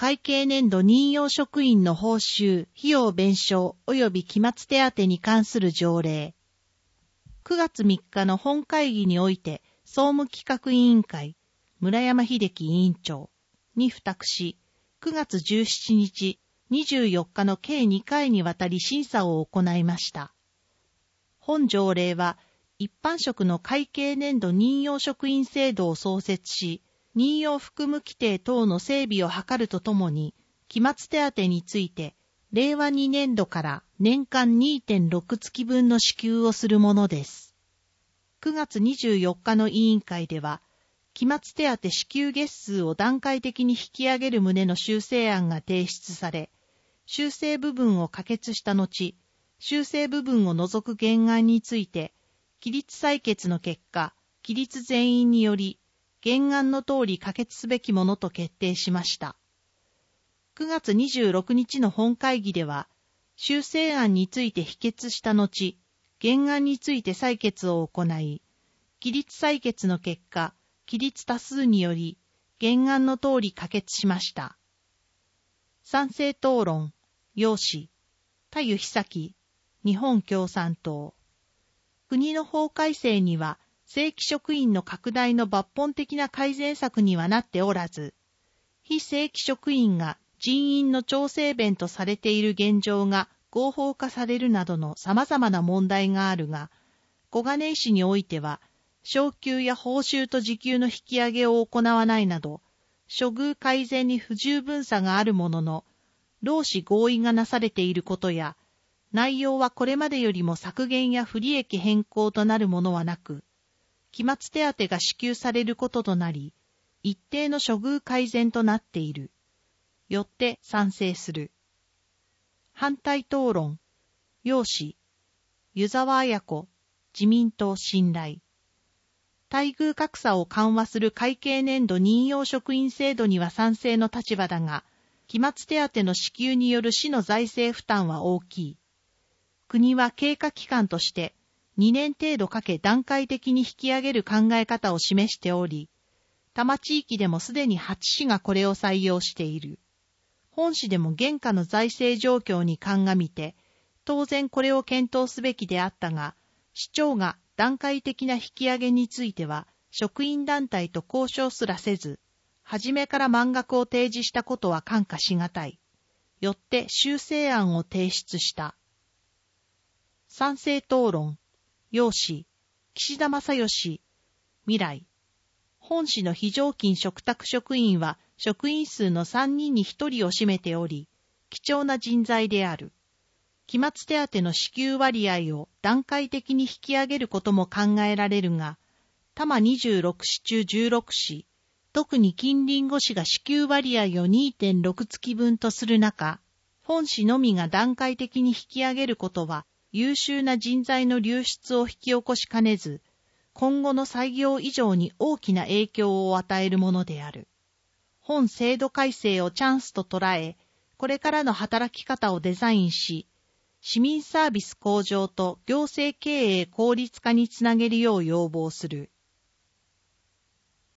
会計年度任用職員の報酬、費用弁償及び期末手当に関する条例。9月3日の本会議において、総務企画委員会、村山秀樹委員長に付託し、9月17日、24日の計2回にわたり審査を行いました。本条例は、一般職の会計年度任用職員制度を創設し、任用服務規定等の整備を図るとともに、期末手当について、令和2年度から年間 2.6 月分の支給をするものです。9月24日の委員会では、期末手当支給月数を段階的に引き上げる旨の修正案が提出され、修正部分を可決した後、修正部分を除く原案について、期日採決の結果、期日全員により、原案の通り可決すべきものと決定しました。9月26日の本会議では、修正案について否決した後、原案について採決を行い、期日採決の結果、期日多数により、原案の通り可決しました。賛成討論、要旨、田湯久樹、日本共産党。国の法改正には、正規職員の拡大の抜本的な改善策にはなっておらず、非正規職員が人員の調整弁とされている現状が合法化されるなどの様々な問題があるが、小金井市においては、昇給や報酬と時給の引き上げを行わないなど、処遇改善に不十分さがあるものの、労使合意がなされていることや、内容はこれまでよりも削減や不利益変更となるものはなく、期末手当が支給されることとなり、一定の処遇改善となっている。よって賛成する。反対討論、要旨、湯沢綾子、自民党信頼。待遇格差を緩和する会計年度任用職員制度には賛成の立場だが、期末手当の支給による市の財政負担は大きい。国は経過期間として、2年程度かけ段階的に引き上げる考え方を示しており、多摩地域でもすでに8市がこれを採用している。本市でも現下の財政状況に鑑みて、当然これを検討すべきであったが、市長が段階的な引き上げについては、職員団体と交渉すらせず、初めから満額を提示したことは看過しがたい。よって修正案を提出した。賛成討論。要旨、岸田正義、未来。本市の非常勤嘱託職員は職員数の3人に1人を占めており、貴重な人材である。期末手当の支給割合を段階的に引き上げることも考えられるが、多摩26市中16市、特に近隣5市が支給割合を 2.6 月分とする中、本市のみが段階的に引き上げることは、優秀な人材の流出を引き起こしかねず、今後の採用以上に大きな影響を与えるものである。本制度改正をチャンスと捉え、これからの働き方をデザインし、市民サービス向上と行政経営効率化につなげるよう要望する。